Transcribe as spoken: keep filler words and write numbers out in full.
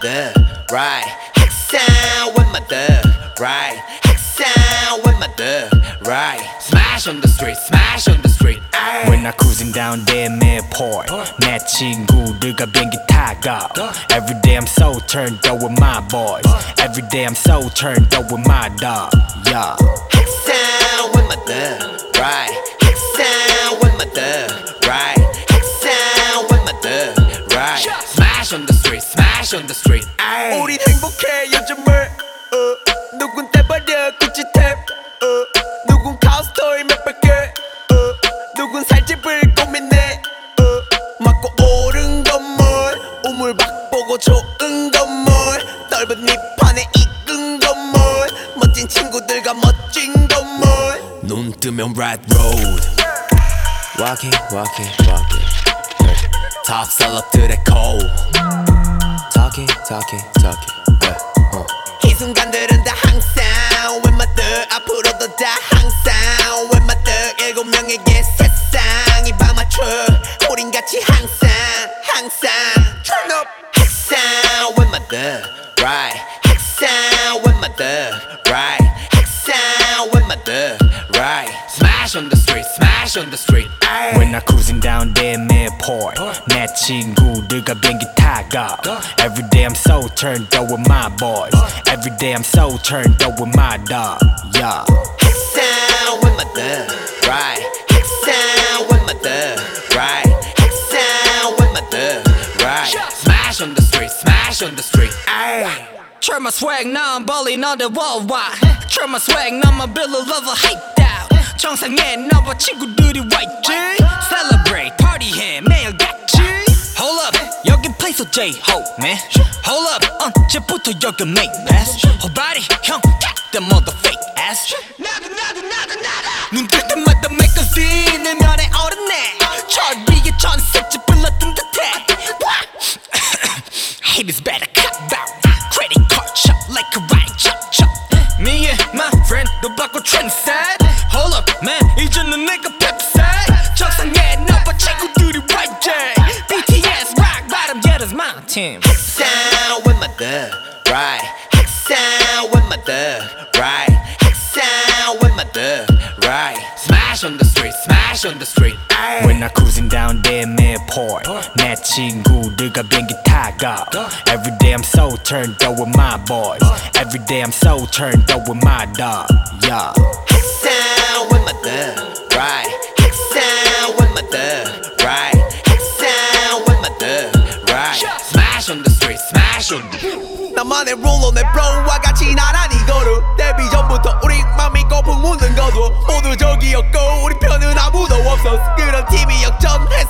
thug, right? Hexan with my thug, right? Hexan with my thug, right? Smash on the street, smash on the street. Ay. When I cruising down damn airport, 내 친구들과 비행기 타고. Every day I'm so turned up with my boys. Every day I'm so turned up with my dog. Yeah. Hexan with my thug, right? Hexan with my thug, right? Hexan with my thug, right? Smash on the street, smash on the street. Ay. 우린 행복해 요즘을 어. 누군 떼버려 구찌 탭 어. 누군 카우스토이 몇백 개 어. 누군 살집을 고민해 어. 맞고 오른 건물 우물박 보고 좋은 건물 넓은 잎판에 익은 건물 멋진 친구들과 멋진 건물 눈 뜨면 red road Walking, walking, walking Top 셀럽들의 cold Talking, talking, talking yeah. uh. 이 순간들은 다 항상 With my thug 앞으로도 다 항상 With my thug 일곱 명에게 세상이 밤맞춰 우린 같이 항상 항상 Turn up Hexan with my thug, right? Hexan with my thug, right? Hexan with my thug, right? Smash on the street, smash on the street. Ay. When I cruising down damn airport, 내 친구들과 비행기 타고. Every day I'm so turned up with my boys. Every day I'm so turned up with my dog. Yeah. Hexan with my thug, right? Hexan with my thug, right? Hexan with my thug, right? Smash on the street, smash on the street. Ay. Turn my swag, now I'm balling on the worldwide. Turn my swag, now my bill of love hyped out. 정상에 너와 친구들이 와 있지. Celebrate, party해 매일 같이. Hold up, 여긴 place of J-Hope, man. Hold up, 언제부터 여기 make pass. Whole body, 형, that mother fake ass. 나도 나도 나도 나도. 눈 뜰 때마다 magazine 내 면에 오르네. 저 위에 전셋째 불렀던 듯해. Haters better cut out. Credit card chop like a ride chop chop. Me and my friend 너 바꿔 trendset. Hold up man 이제는 내가 펩셋. 정상에 너와 친구들이 와 있지. 비티에스 rock bottom yeah that's my team. Hexan with my thug, right? Hexan with my thug, right? Hexan with my thug, right? Smash on the street, smash on the street. Ay. When I cruising down damn airport, 내 친구들과 비행기 타고. Every day I'm so turned up with my boys. Every day I'm so turned up with my dog. Yeah. Hexan with my thug, right? Hexan with my thug, right? Hexan with my thug, right? Smash on the street, smash on the street. 나만의 룰로 내 브로와 같이 나란히 걸어 데뷔 전부터 우리 맘이 거품 묻는 거도 모두 저기였고 우리 편은 아무도 없었어 그런 팀이 역전해